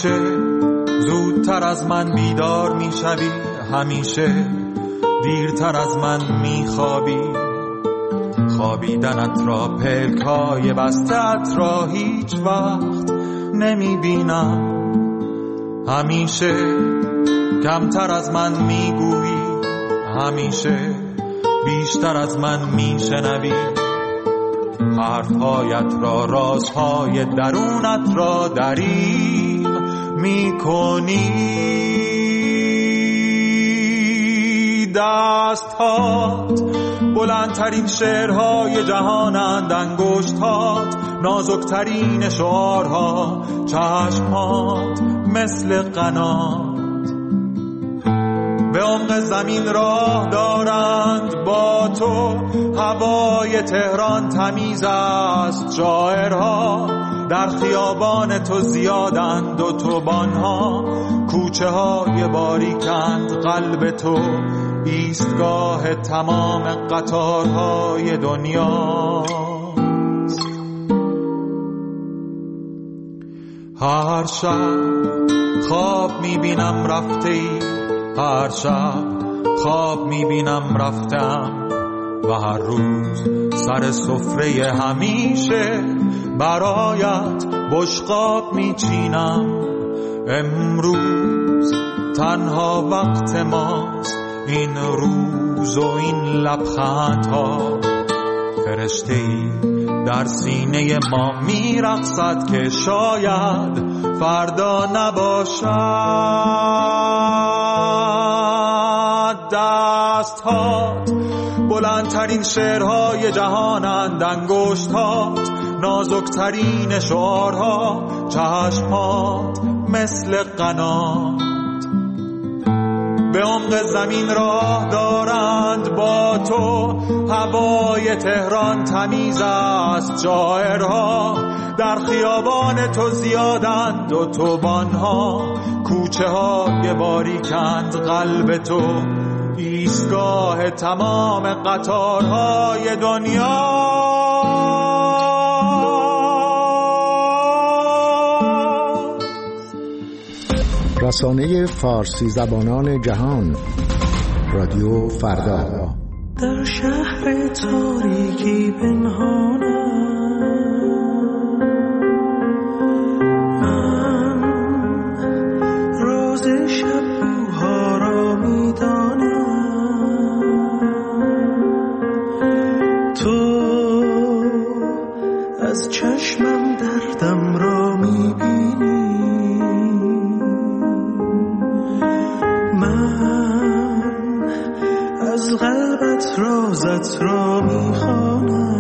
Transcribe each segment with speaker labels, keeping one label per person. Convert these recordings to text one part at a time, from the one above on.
Speaker 1: همیشه زودتر از من بیدار میشوی، همیشه دیرتر از من میخوابی. خوابیدنت را، پلکای بسته‌ات را هیچ وقت نمیبینم. همیشه کمتر از من میگویی، همیشه بیشتر از من میشنوی. حرفهایت را، رازهای درونت را دریغ میکنی. دستهات بلندترین شعرهای جهانند، انگشتات نازکترین شعارها، چشمات مثل قنات به عمق زمین راه دارند. با تو هوای تهران تمیز است، شاعرها در خیابان تو زیادند، اتوبان‌ها کوچه های باریکند. قلب تو ایستگاه تمام قطارهای دنیا. هر شب خواب میبینم رفته ای، هر شب خواب میبینم رفتم، و هر روز سر سفره همیشه برایت بشقاب میچینم. امروز تنها وقت ماست، این روز و این لبخندها. فرشته‌ای در سینه ما میرقصد که شاید فردا نباشد. دستهات بلندترین شعرهای جهانند، انگشتات نازکترین شعارها، چشمات مثل قنات به عمق زمین راه دارند. با تو هوای تهران تمیز است، شاعرها در خیابان تو زیادند، اتوبان‌ها کوچه های باریکند. قلب تو ایستگاه تمام قطارهای دنیا.
Speaker 2: رسانه فارسی زبانان جهان، رادیو فردا.
Speaker 3: در شهر تاریکی پنهانم، من روز شب بوها را میدانم. تو از چشمم دردم را میبینی، از قلبت رازت را میخوانم.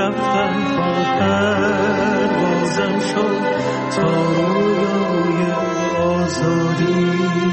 Speaker 3: رفتن ها پروازم شد تا رویای آزادی.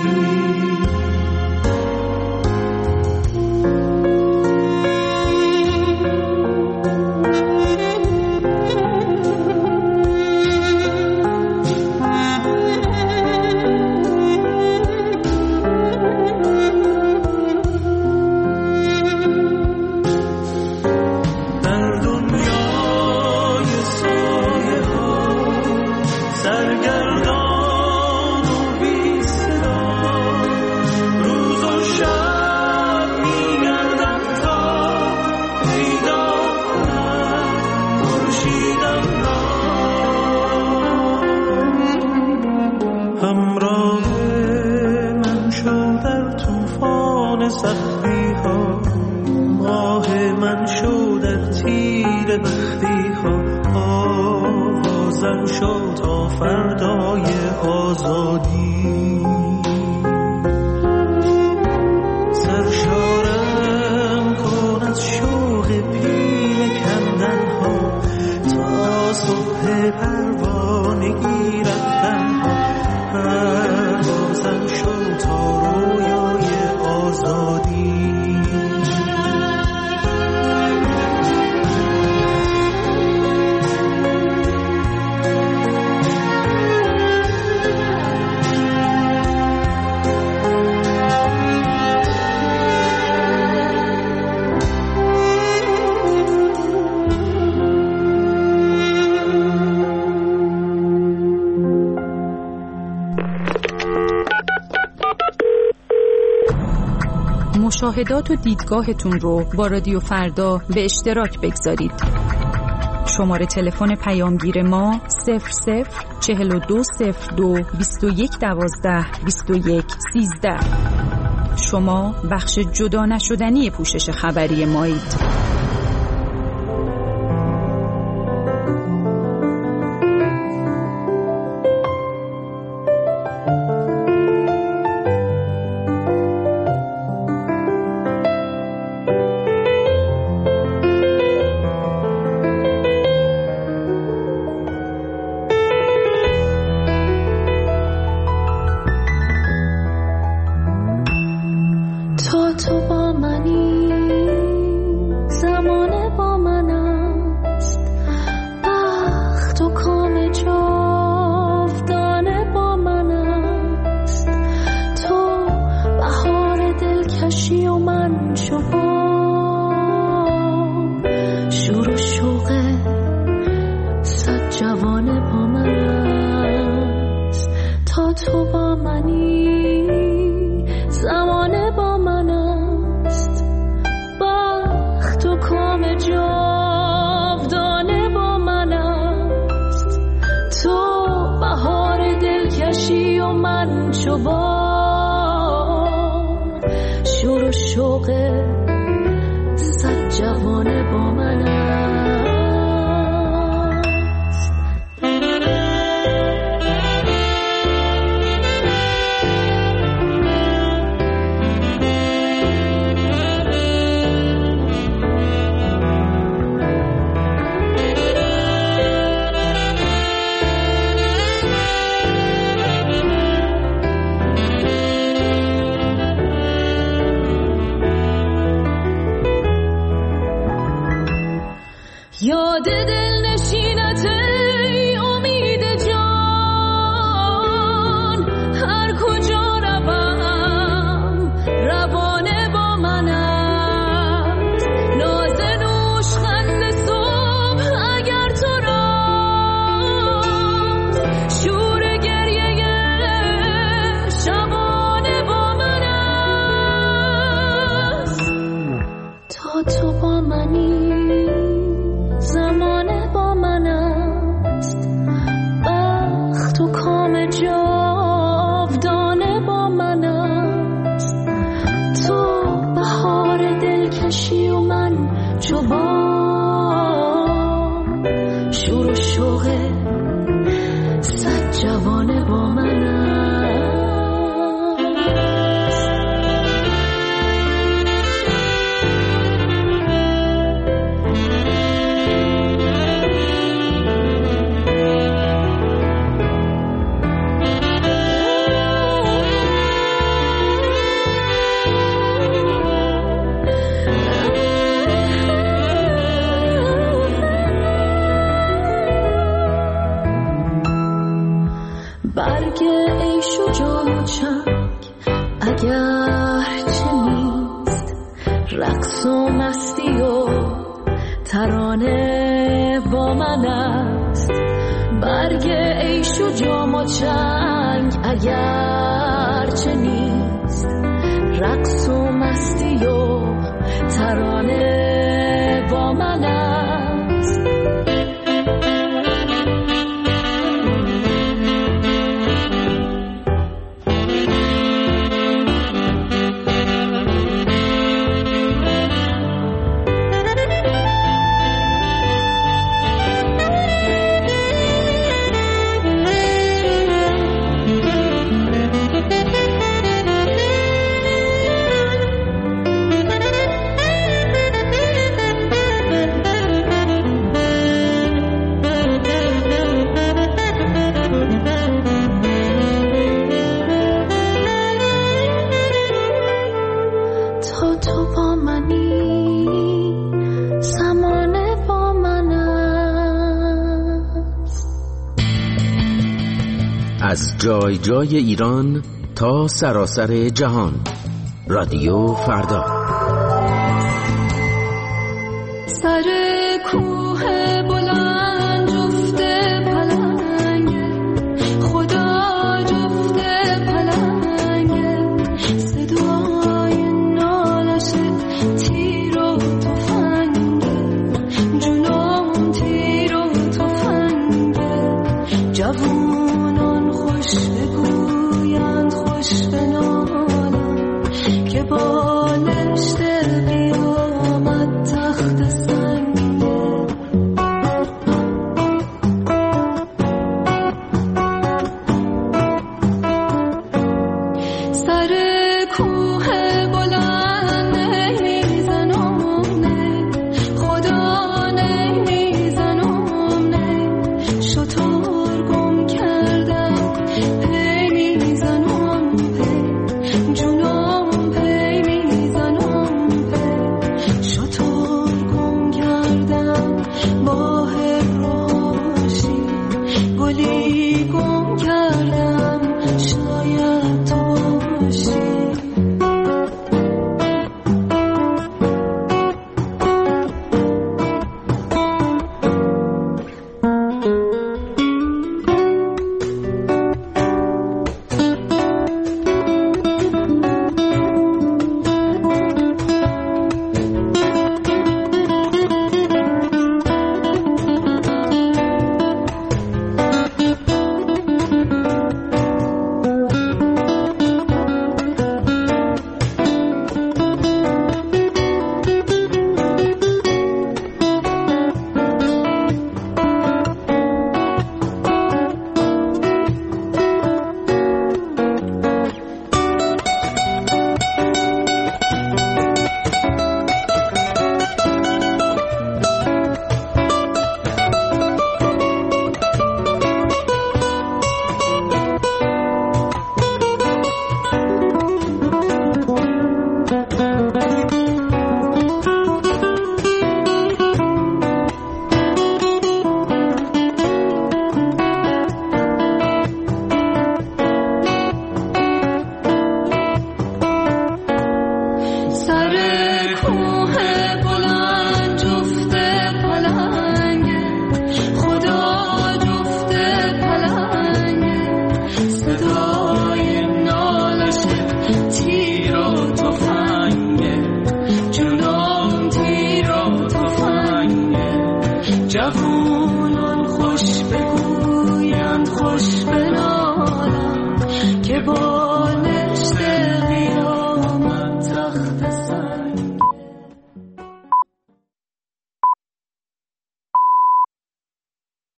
Speaker 4: مشاهدات و دیدگاهتون رو با رادیو فردا به اشتراک بگذارید. شماره تلفن پیامگیر ما 00420221122113. شما بخش جدا نشدنی پوشش خبری مایید.
Speaker 5: یاد دل نشینت ای امید جان، هر کجا روم روانه با من است. ناز نوش خند صبح اگر تو راست، شور گریه شبانه با من است. تا تو با منی زمانه با من است، بخت و کام جاودانه با من است. تو بهار دلکشی و من جوان، شور و شوق صد جوانه با من است. برگ عیش و جام و چنگ اگر چه نیست، رقص و مستی و ترانه با من است. برگ عیش و جام و چنگ اگر چه نیست، رقص و مستی و ترانه با من است.
Speaker 6: از جای جای ایران تا سراسر جهان، رادیو فردا.
Speaker 5: سر کوه بلند جفت پلنگ، خدا جفت پلنگ، صدای نالش تیر و تفنگ، جنون تیر و تفنگ، جوونان خوش بگویند خوش بنا